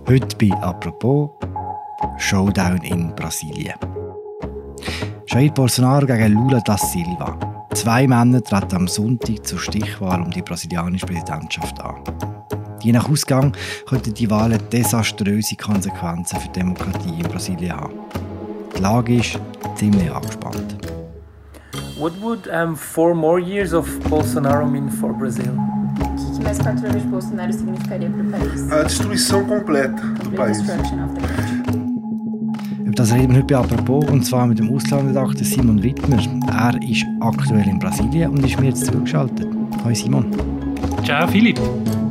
Heute bei «Apropos» Showdown in Brasilien. Jair Bolsonaro gegen Lula da Silva. 2 Männer treten am Sonntag zur Stichwahl um die brasilianische Präsidentschaft an. Je nach Ausgang könnten die Wahlen desaströse Konsequenzen für die Demokratie in Brasilien haben. Die Lage ist ziemlich angespannt. What would 4 more years of Bolsonaro mean for Brazil? O que mais 4 anos de Bolsonaro significaria para o país? A destruição completa do país. Über das reden wir heute bei «Apropos», und zwar mit dem Auslandredakteur Simon Wittmer. Er ist aktuell in Brasilien und ist mir jetzt zugeschaltet. Hallo Simon. Ciao Philipp.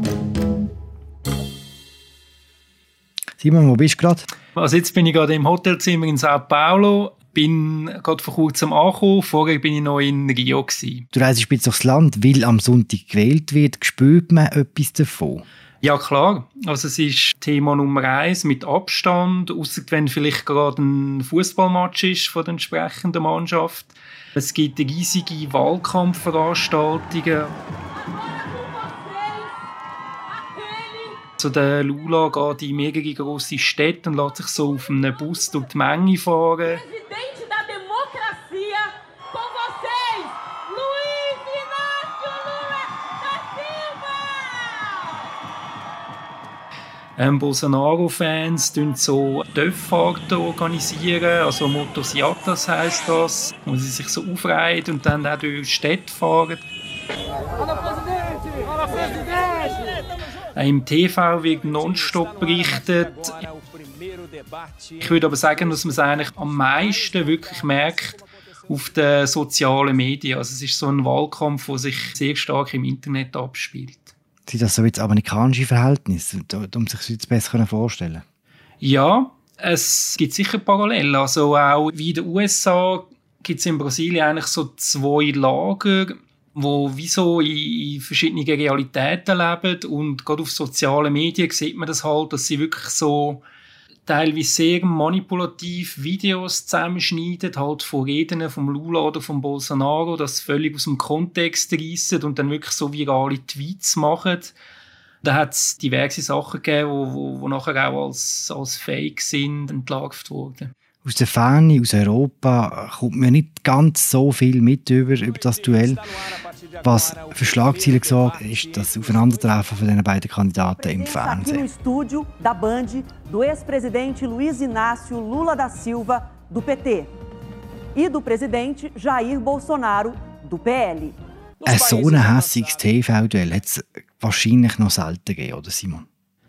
Simon, wo bist du gerade? Also jetzt bin ich gerade im Hotelzimmer in Sao Paulo. Bin gerade vor kurzem angekommen. Vorher bin ich noch in Rio gewesen. Du reist spitz durchs Land, weil am Sonntag gewählt wird. Spürt man etwas davon? Ja, klar. Also es ist Thema Nummer 1 mit Abstand, ausser wenn vielleicht gerade ein Fußballmatch ist von der entsprechenden Mannschaft. Es gibt riesige Wahlkampfveranstaltungen. Also der Lula geht in mehrere grosse Städte und lässt sich so auf einem Bus durch die Menge fahren. Bolsonaro-Fans organisieren so Töpffahrten, also Motociatas heisst das, wo sie sich so aufreihen und dann auch durch Städte fahren. Im TV wird nonstop berichtet. Ich würde aber sagen, dass man es eigentlich am meisten wirklich merkt auf den sozialen Medien. Also es ist so ein Wahlkampf, der sich sehr stark im Internet abspielt. Sind das so jetzt amerikanische Verhältnisse, um sich das jetzt besser vorstellen? Ja, es gibt sicher Parallelen. Also auch wie in den USA gibt es in Brasilien eigentlich so 2 Lager, die wie so in verschiedenen Realitäten leben. Und gerade auf sozialen Medien sieht man das halt, dass sie wirklich so teilweise sehr manipulativ Videos zusammenschneiden, halt von Reden vom Lula oder vom Bolsonaro, das völlig aus dem Kontext reissen und dann wirklich so virale Tweets machen. Da hat es diverse Sachen gegeben, die nachher auch als Fake sind entlarvt wurden. Aus der Ferne, aus Europa, kommt mir nicht ganz so viel mit über das Duell. Was für Schlagzeilen gesorgt ist das Aufeinandertreffen von den beiden Kandidaten im Fernsehen. Aqui no estúdio da Band do ex-presidente Luiz Inácio Lula da Silva, do PT, e do presidente Jair Bolsonaro, do PL. So ein hässiges TV-Duell hat es wahrscheinlich noch selten gegeben, oder Simon?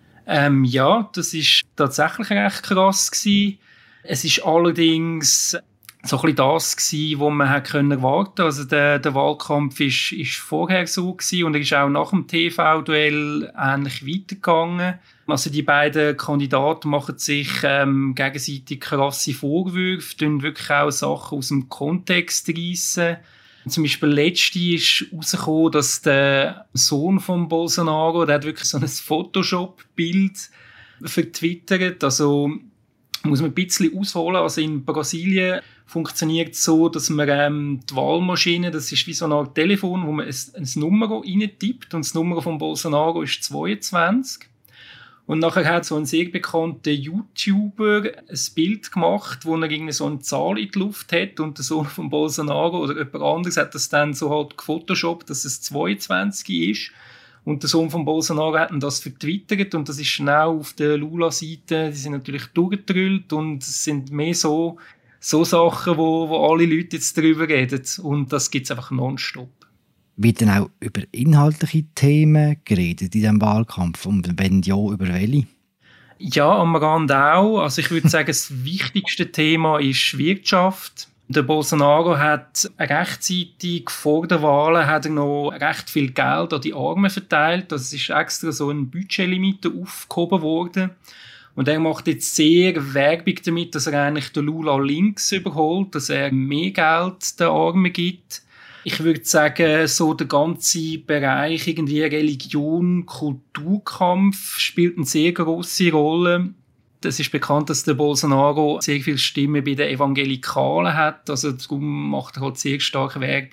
Ja, das war tatsächlich recht krass gewesen. Es ist allerdings so ein bisschen das gewesen, was man erwarten konnte. Also der Wahlkampf ist vorher so gewesen und er ist auch nach dem TV-Duell ähnlich weitergegangen. Also die beiden Kandidaten machen sich gegenseitig krasse Vorwürfe, tun wirklich auch Sachen aus dem Kontext reissen. Zum Beispiel letzte ist herausgekommen, dass der Sohn von Bolsonaro, der hat wirklich so ein Photoshop-Bild vertwittert. Also muss man ein bisschen ausholen. Also in Brasilien funktioniert es so, dass man die Wahlmaschine, das ist wie so eine Art Telefon, wo man ein Nummer reintippt und das Nummer von Bolsonaro ist 22. Und nachher hat so ein sehr bekannter YouTuber ein Bild gemacht, wo er irgendwie so eine Zahl in die Luft hat und der Sohn von Bolsonaro oder jemand anderes hat das dann so halt gefotoshoppt, dass es 22 ist. Und der Sohn von Bolsonaro hat das vertwittert und das ist schnell auf der Lula-Seite, die sind natürlich durchgedrüllt und es sind mehr so Sachen, wo alle Leute jetzt darüber reden und das gibt es einfach nonstop. Wird dann auch über inhaltliche Themen geredet in diesem Wahlkampf und wenn ja, über welche? Ja, am Rand auch. Also ich würde sagen, das wichtigste Thema ist Wirtschaft. Der Bolsonaro hat rechtzeitig vor der Wahlen hat er noch recht viel Geld an die Armen verteilt. Das ist extra so ein Budgetlimite aufgehoben worden. Und er macht jetzt sehr Werbung damit, dass er eigentlich den Lula links überholt, dass er mehr Geld den Armen gibt. Ich würde sagen, so der ganze Bereich irgendwie Religion, Kulturkampf spielt eine sehr grosse Rolle. Es ist bekannt, dass der Bolsonaro sehr viele Stimmen bei den Evangelikalen hat. Also darum macht er halt sehr stark Werbung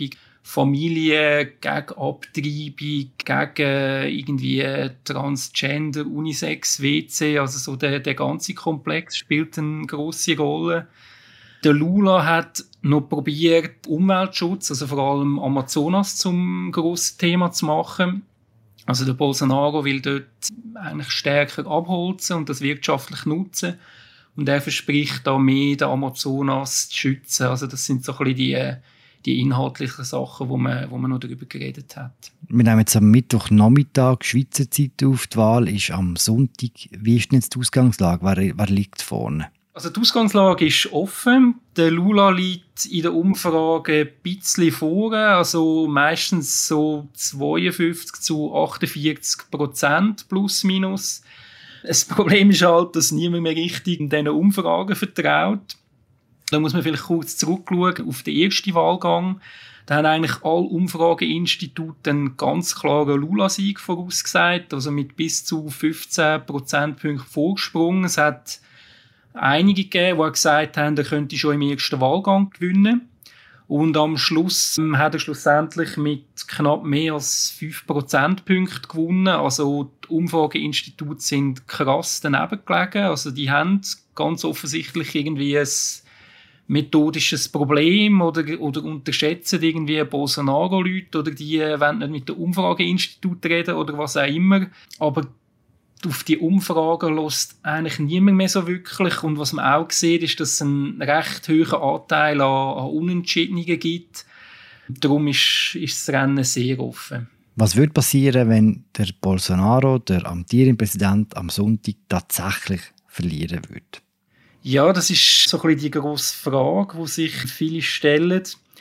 Familie, gegen Abtreibung, gegen irgendwie Transgender, Unisex, WC, also so der ganze Komplex spielt eine grosse Rolle. Der Lula hat noch probiert, Umweltschutz, also vor allem Amazonas, zum grossen Thema zu machen. Also der Bolsonaro will dort eigentlich stärker abholzen und das wirtschaftlich nutzen. Und er verspricht da mehr, den Amazonas zu schützen. Also das sind so ein bisschen die inhaltlichen Sachen, wo man noch darüber geredet hat. Wir nehmen jetzt am Mittwochnachmittag Schweizer Zeit auf. Die Wahl ist am Sonntag. Wie ist denn jetzt die Ausgangslage? Wer liegt vorne? Also die Ausgangslage ist offen. Der Lula liegt in der Umfrage ein bisschen vorne, also meistens so 52-48% plus minus. Das Problem ist halt, dass niemand mehr richtig in diesen Umfragen vertraut. Da muss man vielleicht kurz zurückschauen auf den ersten Wahlgang. Da haben eigentlich alle Umfrageinstitute einen ganz klaren Lula-Sieg vorausgesagt, also mit bis zu 15 Prozentpunkten Vorsprung. Es hat einige gegeben, die gesagt haben, er könnte schon im ersten Wahlgang gewinnen. Und am Schluss hat er schlussendlich mit knapp mehr als 5 Prozentpunkten gewonnen. Also die Umfrageinstitute sind krass daneben gelegen. Also die haben ganz offensichtlich irgendwie ein methodisches Problem oder unterschätzen irgendwie Bolsonaro-Leute oder die wollen nicht mit den Umfrageinstituten reden oder was auch immer. Aber auf die Umfragen lässt eigentlich niemand mehr so wirklich. Und was man auch sieht, ist, dass es einen recht hohen Anteil an Unentschiedenen gibt. Darum ist das Rennen sehr offen. Was würde passieren, wenn der Bolsonaro, der amtierende Präsident, am Sonntag tatsächlich verlieren würde? Ja, das ist so ein bisschen die grosse Frage, die sich viele stellen.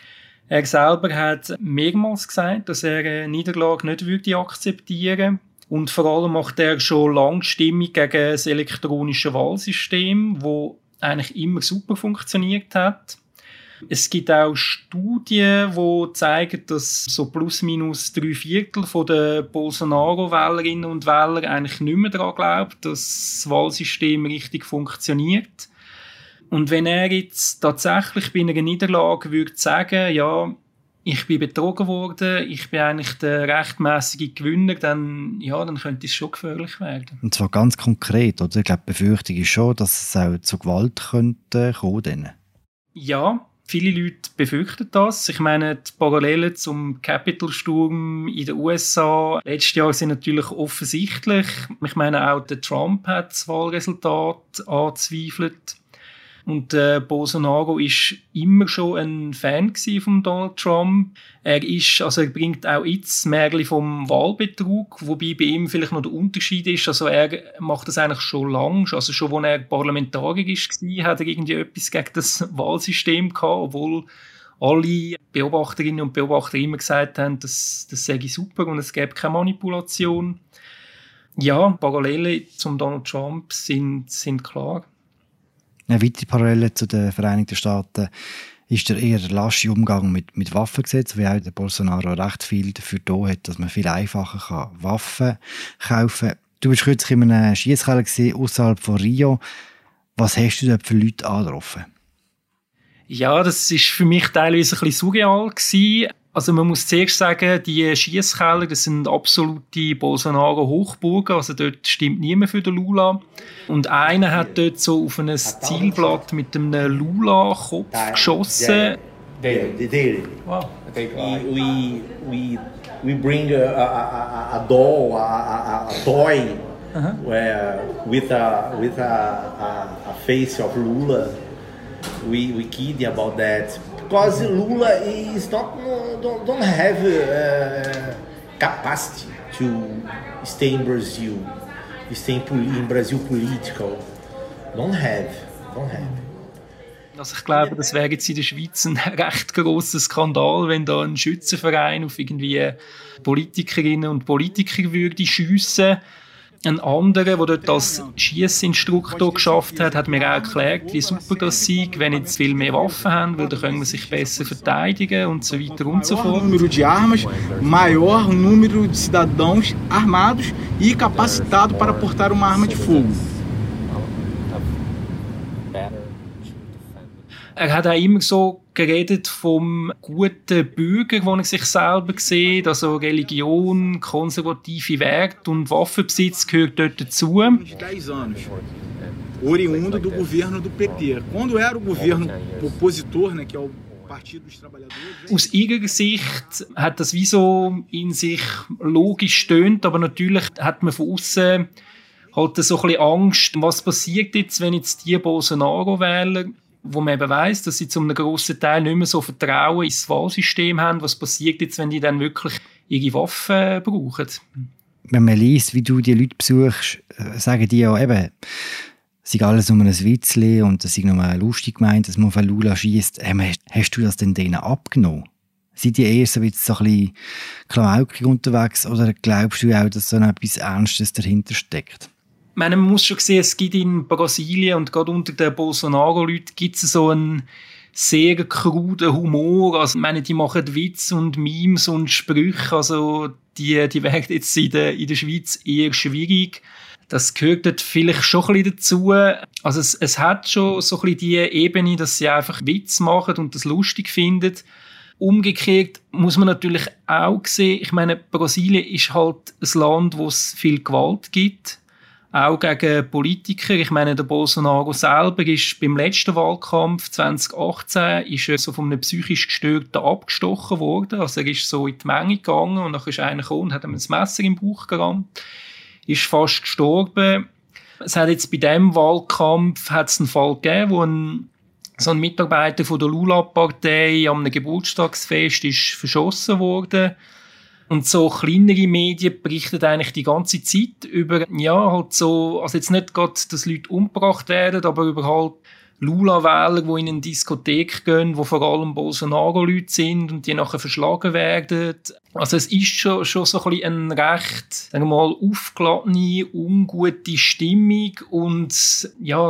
Er selber hat mehrmals gesagt, dass er eine Niederlage nicht würde akzeptieren. Und vor allem macht er schon lange Stimmung gegen das elektronische Wahlsystem, das eigentlich immer super funktioniert hat. Es gibt auch Studien, die zeigen, dass so plus minus 3/4 der Bolsonaro-Wählerinnen und Wähler eigentlich nicht mehr daran glauben, dass das Wahlsystem richtig funktioniert. Und wenn er jetzt tatsächlich bei einer Niederlage würde sagen, ja, ich bin betrogen worden, ich bin eigentlich der rechtmäßige Gewinner, dann könnte es schon gefährlich werden. Und zwar ganz konkret, oder? Ich glaube, die Befürchtung ist schon, dass es auch zu Gewalt könnte kommen. Ja, viele Leute befürchten das. Ich meine, die Parallelen zum Capitol-Sturm in den USA letztes Jahr sind natürlich offensichtlich. Ich meine, auch der Trump hat das Wahlresultat angezweifelt. Und Bolsonaro ist immer schon ein Fan von Donald Trump. Er bringt auch jetzt das Märchen vom Wahlbetrug, wobei bei ihm vielleicht noch der Unterschied ist. Also er macht das eigentlich schon lange. Also schon, als er Parlamentarier war, hat er irgendwie etwas gegen das Wahlsystem gehabt, obwohl alle Beobachterinnen und Beobachter immer gesagt haben, das sei super und es gäbe keine Manipulation. Ja, Parallelen zum Donald Trump sind klar. Eine weitere Parallele zu den Vereinigten Staaten ist der eher lasche Umgang mit Waffengesetz, wie auch der Bolsonaro recht viel dafür da hat, dass man viel einfacher Waffen kaufen kann. Du warst kürzlich in einem Schiesskeller außerhalb von Rio. Was hast du dort für Leute angetroffen? Ja, das war für mich teilweise ein bisschen surreal gewesen. Also man muss zuerst sagen, die Schiesskeller, das sind absolute Bolsonaro-Hochburgen, also dort stimmt niemand für den Lula. Und einer hat dort so auf ein Zielblatt mit einem Lula-Kopf geschossen. Wow. We bring a doll, a toy, with a face of Lula. We kid about that. Because Lula is don't have capacity to stay in Brazil, stay in Brazil political. Don't have. Also ich glaube, das wäre jetzt in der Schweiz ein recht grosser Skandal, wenn da ein Schützenverein auf irgendwie Politikerinnen und Politiker würde schiessen. Ein anderer, der dort als Schiessinstruktor geschafft hat mir auch erklärt, wie super das sei, wenn jetzt viel mehr Waffen haben, weil dann können wir sich besser verteidigen und so weiter und so fort. Número de armas, maior número de cidadãos armados e capacitados para portar uma arma de fogo. Er hat auch immer so geredet vom guten Bürger, den er sich selber sieht. Also Religion, konservative Werte und Waffenbesitz gehört dort dazu. 10 anos, oriundo do governo do PT. Quando era o governo opositor, né, que é o Partido dos Trabalhadores. Aus ihrer Sicht hat das wie so in sich logisch stöhnt, aber natürlich hat man von außen halt so ein bisschen Angst, was passiert jetzt, wenn jetzt die Bolsonaro-Wähler, wo man eben weiss, dass sie zu einem grossen Teil nicht mehr so Vertrauen ins Wahlsystem haben, was passiert jetzt, wenn die dann wirklich ihre Waffen brauchen? Wenn man liest, wie du die Leute besuchst, sagen die ja eben, es ist alles nur ein Witzli und es ist nur lustig gemeint, dass man auf Lula schiesst. Hast du das denn denen abgenommen? Sind die eher so ein bisschen klamaukig unterwegs oder glaubst du auch, dass so etwas Ernstes dahinter steckt? Man muss schon sehen, es gibt in Brasilien und gerade unter den Bolsonaro-Leuten gibt es so einen sehr kruden Humor. Also, die machen Witze und Memes und Sprüche. Also, die werden jetzt in der Schweiz eher schwierig. Das gehört dort vielleicht schon ein bisschen dazu. Also, es hat schon so ein bisschen die Ebene, dass sie einfach Witze machen und das lustig finden. Umgekehrt muss man natürlich auch sehen, ich meine, Brasilien ist halt ein Land, wo es viel Gewalt gibt. Auch gegen Politiker. Ich meine, der Bolsonaro selber ist beim letzten Wahlkampf 2018 ist er so von einem psychisch Gestörten abgestochen worden. Also er ist so in die Menge gegangen und dann ist einer gekommen und hat ihm ein Messer im Bauch gerammt. Ist fast gestorben. Es hat jetzt bei diesem Wahlkampf hat's einen Fall gegeben, wo so ein Mitarbeiter von der Lula-Partei an einem Geburtstagsfest ist verschossen worden. Und so kleinere Medien berichten eigentlich die ganze Zeit über, ja, halt so, also jetzt nicht gerade, dass Leute umgebracht werden, aber über halt Lula-Wähler, die in eine Diskothek gehen, wo vor allem Bolsonaro-Leute sind und die nachher verschlagen werden. Also es ist schon so ein bisschen eine recht, sagen wir mal, aufgeladene, ungute Stimmung und ja,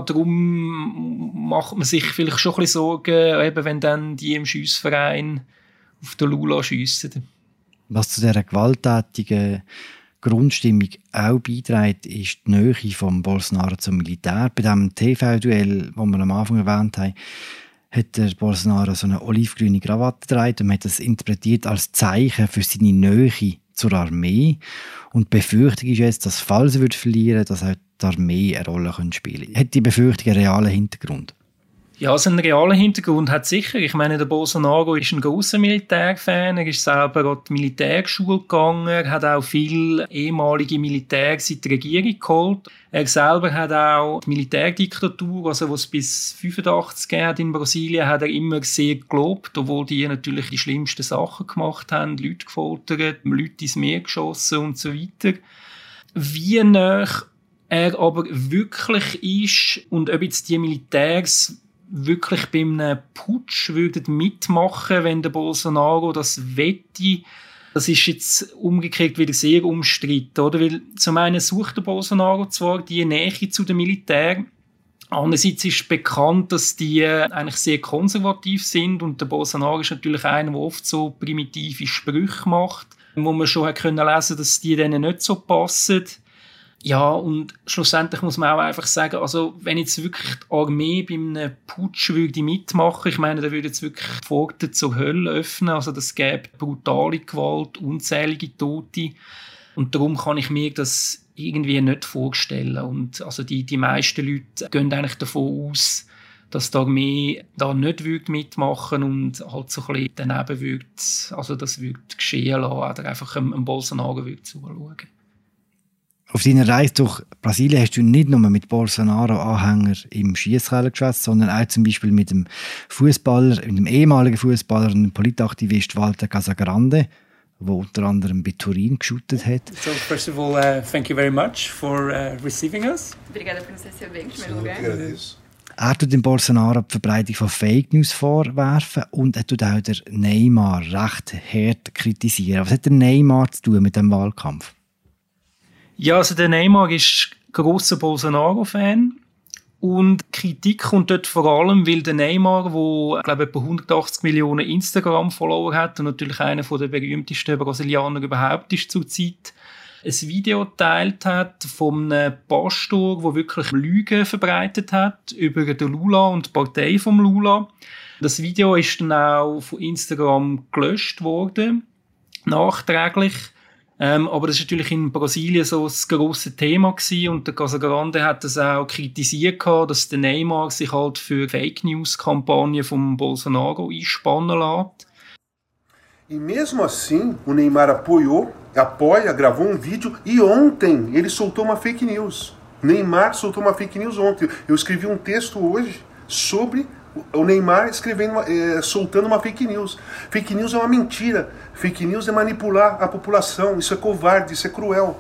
darum macht man sich vielleicht schon ein bisschen Sorgen, eben wenn dann die im Schiessverein auf den Lula schiessen. Was zu dieser gewalttätigen Grundstimmung auch beiträgt, ist die Nähe von Bolsonaro zum Militär. Bei diesem TV-Duell, das wir am Anfang erwähnt haben, hat der Bolsonaro so eine olivgrüne Krawatte getragen und hat das interpretiert als Zeichen für seine Nähe zur Armee. Und die Befürchtung ist jetzt, dass falls er verlieren würde, dass auch die Armee eine Rolle spielen könnte. Hat die Befürchtung einen realen Hintergrund? Ja, also einen realen Hintergrund hat sicher. Ich meine, der Bolsonaro ist ein grosser Militärfan. Er ist selber an die Militärschule gegangen. Er hat auch viele ehemalige Militärs in die Regierung geholt. Er selber hat auch die Militärdiktatur, also was es bis 1985 gab in Brasilien, hat er immer sehr gelobt, obwohl die natürlich die schlimmsten Sachen gemacht haben, Leute gefoltert, Leute ins Meer geschossen und so weiter. Wie nah er aber wirklich ist und ob jetzt die Militärs wirklich bei einem Putsch würden mitmachen, wenn der Bolsonaro das wette, das ist jetzt umgekehrt wieder sehr umstritten, oder? Weil zum einen sucht der Bolsonaro zwar die Nähe zu dem Militär, andererseits ist bekannt, dass die eigentlich sehr konservativ sind und der Bolsonaro ist natürlich einer, der oft so primitive Sprüche macht, wo man schon lesen konnte, dass die denen nicht so passen. Ja, und schlussendlich muss man auch einfach sagen, also wenn jetzt wirklich die Armee bei einem Putsch würde mitmachen, ich meine, da würde jetzt wirklich die Pforten zur Hölle öffnen, also das gäbe brutale Gewalt, unzählige Tote und darum kann ich mir das irgendwie nicht vorstellen und also die meisten Leute gehen eigentlich davon aus, dass die Armee da nicht mitmachen und halt so ein bisschen daneben würde, also das würde geschehen lassen oder einfach einem Bolsonaro würde zuschauen. Auf deiner Reise durch Brasilien hast du nicht nur mit Bolsonaro-Anhängern im Schiesskeller geschwätzt, sondern auch zum Beispiel mit dem ehemaligen Fußballer und Politaktivist Walter Casagrande, der unter anderem bei Turin geshootet hat. So first of all, thank you very much for receiving us. Obrigada por nos receber em primeiro lugar. Er tut dem Bolsonaro die Verbreitung von Fake News vorwerfen und er tut auch den Neymar recht hart kritisieren. Was hat der Neymar zu tun mit dem Wahlkampf? Ja, also der Neymar ist grosser Bolsonaro-Fan und Kritik kommt dort vor allem, weil der Neymar, der glaube etwa 180 Millionen Instagram-Follower hat und natürlich einer der berühmtesten Brasilianer überhaupt ist zurzeit, ein Video geteilt hat von einem Pastor, der wirklich Lügen verbreitet hat über den Lula und die Partei vom Lula. Das Video ist dann auch von Instagram gelöscht worden, nachträglich. Aber das war natürlich in Brasilien so das grosse Thema gewesen, und der Casagrande hat das auch kritisiert, dass der Neymar sich halt für Fake-News-Kampagne von Bolsonaro einspannen lässt. E mesmo assim, o Neymar apoia, gravou vídeo e ontem ele soltou uma fake news. Neymar soltou uma fake news ontem. Eu escrevi texto hoje sobre o Neymar soltando uma fake news. Fake news é uma mentira. Fake news é manipular a população. Isso é covarde, isso é cruel.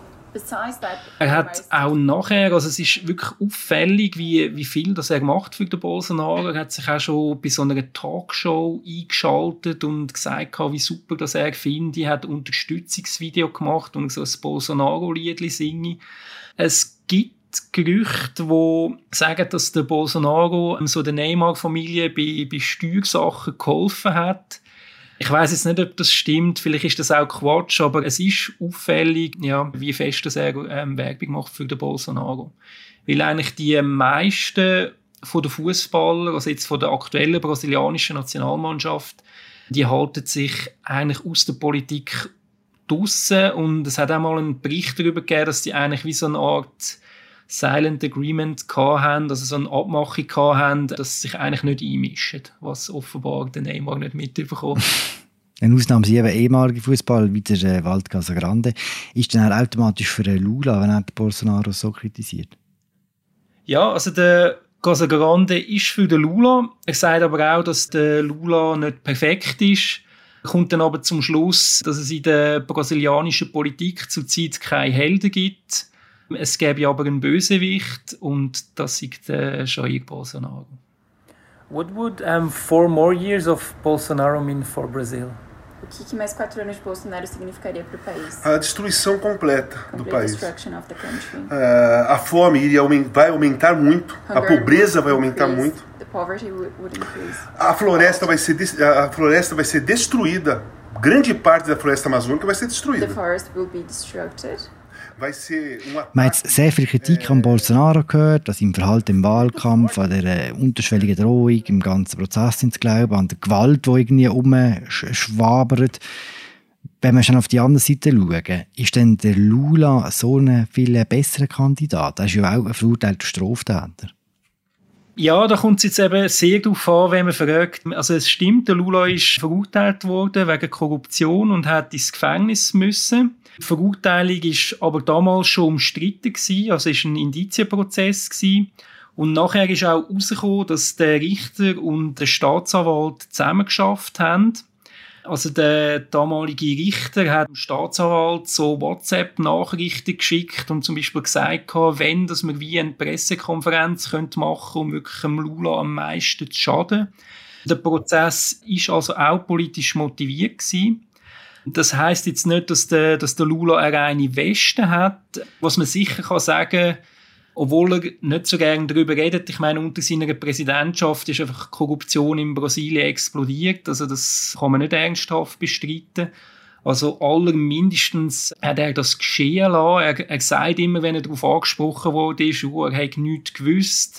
Hat auch nachher, also es ist wirklich auffällig, wie viel das gemacht für den Bolsonaro. Er hat sich auch schon bei so einer Talkshow eingeschaltet und gesagt, wie super das findet. Er hat ein Unterstützungsvideo gemacht und so ein Bolsonaro-Liedli singe. Es gibt Gerüchte, die sagen, dass der Bolsonaro so der Neymar-Familie bei Steuersachen geholfen hat. Ich weiss jetzt nicht, ob das stimmt, vielleicht ist das auch Quatsch, aber es ist auffällig, ja, wie fest das Werbung macht für den Bolsonaro. Weil eigentlich die meisten von den Fußballern, also jetzt von der aktuellen brasilianischen Nationalmannschaft, die halten sich eigentlich aus der Politik draussen, und es hat auch mal einen Bericht darüber gegeben, dass die eigentlich wie so eine Art Silent Agreement hatten, also so eine Abmachung hatten, dass sie sich eigentlich nicht einmischen, was offenbar der Neymar nicht mitbekommt. Eine Ausnahme sind eben ehemalige Fußballer wie der Walter Casagrande. Ist dann automatisch für den Lula, wenn er den Bolsonaro so kritisiert? Ja, also der Casagrande ist für den Lula. Er sagt aber auch, dass der Lula nicht perfekt ist. Er kommt dann aber zum Schluss, dass es in der brasilianischen Politik zurzeit keine Helden gibt. Es gäbe aber einen Bösewicht, und das ist Jair Bolsonaro. What would 4 more years of Bolsonaro mean for Brazil? O que mais 4 anos de Bolsonaro significaria para o país? A destruição completa do país. Destruction of the country. A fome vai aumentar muito, a pobreza vai aumentar muito. The poverty would increase. A floresta vai ser destruída. Grande parte da floresta amazônica vai ser destruída. The forest will be destructed. Man hat jetzt sehr viel Kritik an Bolsonaro gehört, an seinem Verhalten im Wahlkampf, an der unterschwelligen Drohung, im ganzen Prozess ins Glauben, an der Gewalt, die irgendwie umschwabert. Wenn wir schon auf die andere Seite schauen, ist denn der Lula so ein viel besserer Kandidat? Er ist ja auch ein verurteilter Straftäter. Ja, da kommt es jetzt eben sehr darauf an, wenn man fragt. Also es stimmt, der Lula ist verurteilt worden wegen Korruption und hat ins Gefängnis müssen. Die Verurteilung war aber damals schon umstritten gewesen, also es war ein Indizienprozess gewesen. Und nachher ist auch herausgekommen, dass der Richter und der Staatsanwalt zusammengeschafft haben. Also der damalige Richter hat dem Staatsanwalt so WhatsApp-Nachrichten geschickt und zum Beispiel gesagt, wenn dass wir wie eine Pressekonferenz machen könnten, um wirklich dem Lula am meisten zu schaden. Der Prozess war also auch politisch motiviert gewesen. Das heisst jetzt nicht, dass der Lula eine reine Weste hat. Was man sicher kann sagen, obwohl er nicht so gerne darüber redet, ich meine, unter seiner Präsidentschaft ist einfach Korruption in Brasilien explodiert. Also das kann man nicht ernsthaft bestreiten. Also allermindestens hat er das geschehen lassen. Er sagt immer, wenn er darauf angesprochen wurde, er hätte nichts gewusst.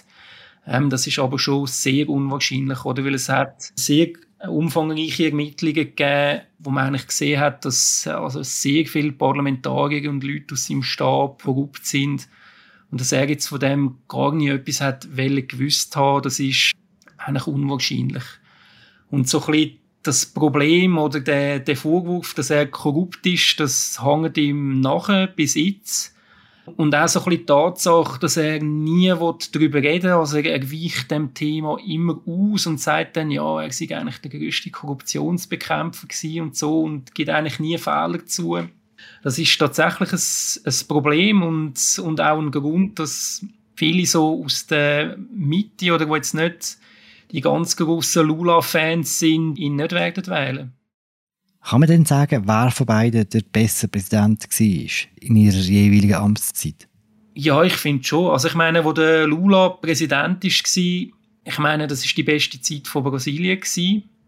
Das ist aber schon sehr unwahrscheinlich, oder? Weil es hat sehr umfangreiche Ermittlungen gegeben, wo man eigentlich gesehen hat, dass also sehr viele Parlamentarier und Leute aus seinem Stab korrupt sind. Und dass er jetzt von dem gar nicht etwas hat gewusst haben, das ist eigentlich unwahrscheinlich. Und so ein bisschen das Problem oder der Vorwurf, dass er korrupt ist, das hängt ihm nachher bis jetzt. Und auch so ein bisschen die Tatsache, dass er nie darüber reden will. Also er weicht dem Thema immer aus und sagt dann, ja, er sei eigentlich der grösste Korruptionsbekämpfer gewesen und so und gibt eigentlich nie Fehler zu. Das ist tatsächlich ein Problem und auch ein Grund, dass viele so aus der Mitte oder wo jetzt nicht die ganz grossen Lula-Fans sind, ihn nicht werden wählen. Kann man denn sagen, wer von beiden der bessere Präsident war in ihrer jeweiligen Amtszeit? Ja, ich finde schon. Also ich meine, wo der Lula Präsident war, ich meine, das war die beste Zeit von Brasilien gewesen.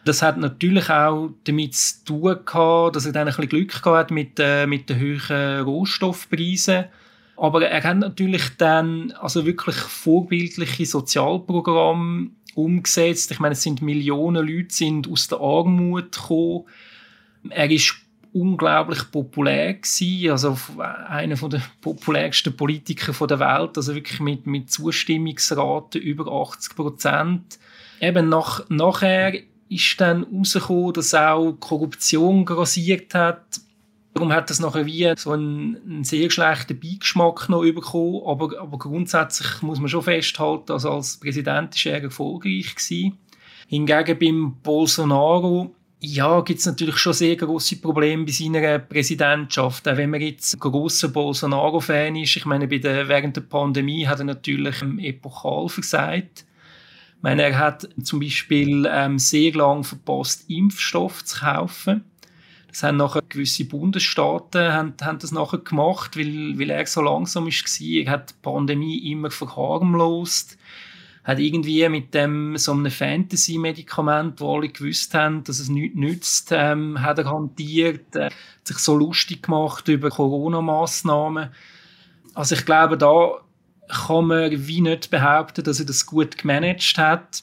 Das hat natürlich auch damit zu tun gehabt, dass er dann ein bisschen Glück gehabt hat mit den hohen Rohstoffpreisen. Aber er hat natürlich dann also wirklich vorbildliche Sozialprogramme umgesetzt. Ich meine, es sind Millionen Leute sind aus der Armut gekommen. Er ist unglaublich populär gewesen, also einer der populärsten Politiker der Welt, also wirklich mit Zustimmungsraten über 80%. Eben nachher ist dann herausgekommen, dass auch Korruption grassiert hat. Darum hat das nachher wie so einen sehr schlechten Beigeschmack noch bekommen. Aber grundsätzlich muss man schon festhalten, also als Präsident war er erfolgreich gewesen. Hingegen beim Bolsonaro gibt es natürlich schon sehr grosse Probleme bei seiner Präsidentschaft. Auch wenn man jetzt ein grosser Bolsonaro-Fan ist, ich meine, während der Pandemie hat er natürlich epochal versagt. Ich meine, er hat zum Beispiel sehr lange verpasst, Impfstoff zu kaufen. Das haben nachher gewisse Bundesstaaten haben das nachher gemacht, weil er so langsam war. Er hat die Pandemie immer verharmlost. Hat irgendwie mit so einem Fantasy-Medikament, wo alle gewusst haben, dass es nichts nützt, hat er hantiert, sich so lustig gemacht über Corona-Massnahmen. Also ich glaube, da kann man wie nicht behaupten, dass er das gut gemanagt hat.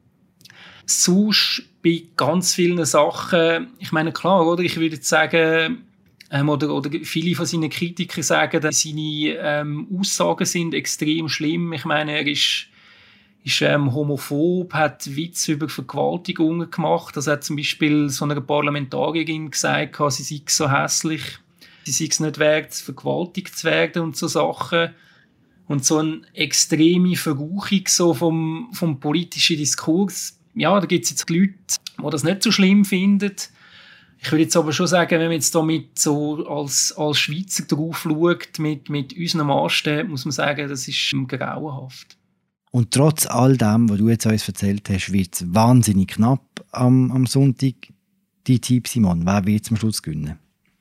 Sonst bei ganz vielen Sachen, ich meine, klar, oder? Ich würde jetzt sagen, oder viele von seinen Kritikern sagen, dass seine Aussagen sind extrem schlimm. Ich meine, er ist homophob, hat Witze über Vergewaltigungen gemacht. Also hat zum Beispiel so einer Parlamentarierin gesagt, sie sei so hässlich, sie sei es nicht wert, vergewaltigt zu werden und so Sachen. Und so eine extreme Verruchung so vom politischen Diskurs. Ja, da gibt es jetzt Leute, die das nicht so schlimm finden. Ich würde jetzt aber schon sagen, wenn man jetzt damit so als Schweizer drauf schaut, mit unseren Maßstäben, muss man sagen, das ist grauenhaft. Und trotz all dem, was du jetzt uns erzählt hast, wird es wahnsinnig knapp am Sonntag. Dein Tipp, Simon, wer wird zum Schluss gewinnen?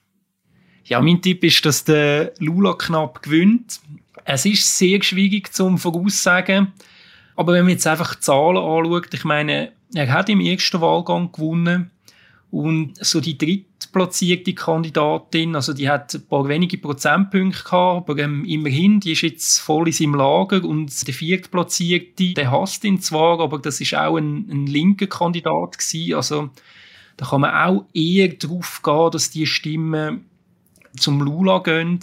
Ja, mein Tipp ist, dass der Lula knapp gewinnt. Es ist sehr schwierig zum Voraussagen. Aber wenn man jetzt einfach die Zahlen anschaut, ich meine, er hat im ersten Wahlgang gewonnen. Und so die drittplatzierte Kandidatin, also die hat ein paar wenige Prozentpunkte gehabt, aber immerhin, die ist jetzt voll in seinem Lager. Und der viertplatzierte, der hasst ihn zwar, aber das ist auch ein linker Kandidat gewesen. Also da kann man auch eher darauf gehen, dass die Stimmen zum Lula gehen.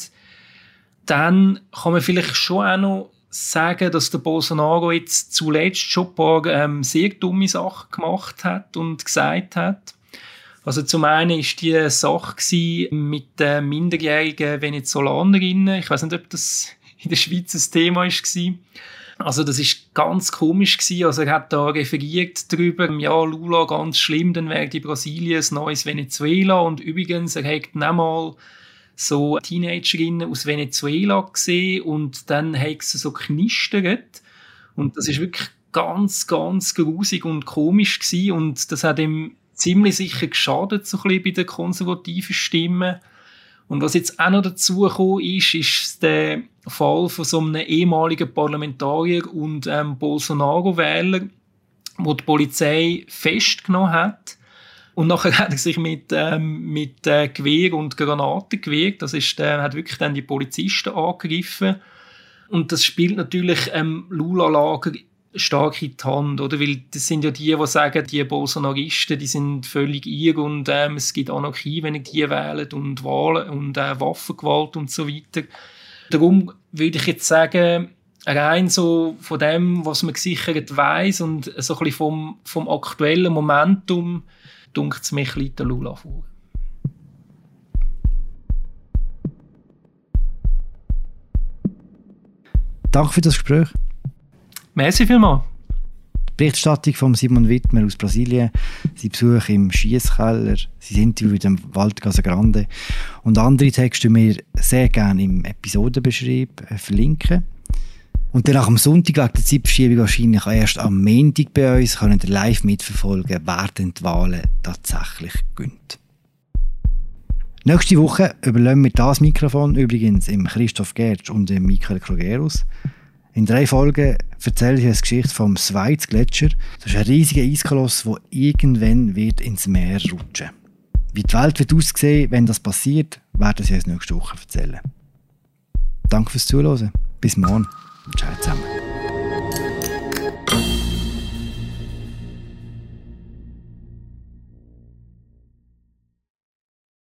Dann kann man vielleicht schon auch noch sagen, dass der Bolsonaro jetzt zuletzt schon ein paar sehr dumme Sachen gemacht hat und gesagt hat. Also zum einen war die Sache mit den minderjährigen Venezolanerinnen. Ich weiß nicht, ob das in der Schweiz ein Thema war. Also das war ganz komisch. Also er hat da referiert darüber, ja, Lula, ganz schlimm, dann wäre die Brasilien ein neues Venezuela. Und übrigens, er hat dann mal so Teenagerinnen aus Venezuela gesehen und dann hat sie so knistert. Und das ist wirklich ganz, ganz grusig und komisch gewesen. Und das hat ihm ziemlich sicher geschadet, so ein bisschen bei den konservativen Stimmen. Und was jetzt auch noch dazu gekommen ist der Fall von so einem ehemaligen Parlamentarier und Bolsonaro-Wähler, wo die Polizei festgenommen hat. Und nachher hat er sich mit Gewehr und Granaten gewehrt. Das ist, hat wirklich dann die Polizisten angegriffen. Und das spielt natürlich Lula-Lager stark in die Hand, oder? Weil das sind ja die sagen, die Bolsonaristen, die sind völlig irre und es gibt Anarchie, wenn die wählen und Wahlen und Waffengewalt und so weiter. Darum würde ich jetzt sagen, rein so von dem, was man gesichert weiss und so ein bisschen vom aktuellen Momentum, dunkt es mir ein bisschen der Lula vor. Danke für das Gespräch. Merci vielmals. Die Berichterstattung von Simon Wittmer aus Brasilien, sein Besuch im Schiesskeller, sein Interview mit dem Wald Casa Grande und andere Texte wir sehr gerne im Episodenbeschrieb verlinken. Und dann nach dem Sonntag wegen der Zeitverschiebung wahrscheinlich erst am Montag bei uns können ihr live mitverfolgen, wer denn die Wahlen tatsächlich gönnt. Nächste Woche überlassen wir das Mikrofon übrigens im Christoph Gertsch und dem Michael Krogerus. In 3 Folgen erzähle ich eine Geschichte vom Schweizgletscher. Das ist ein riesiger Eiskoloss, der irgendwann wird ins Meer rutschen. Wie die Welt wird aussehen, wenn das passiert, werden sie uns nächste Woche erzählen. Danke fürs Zuhören. Bis morgen. Ciao zusammen.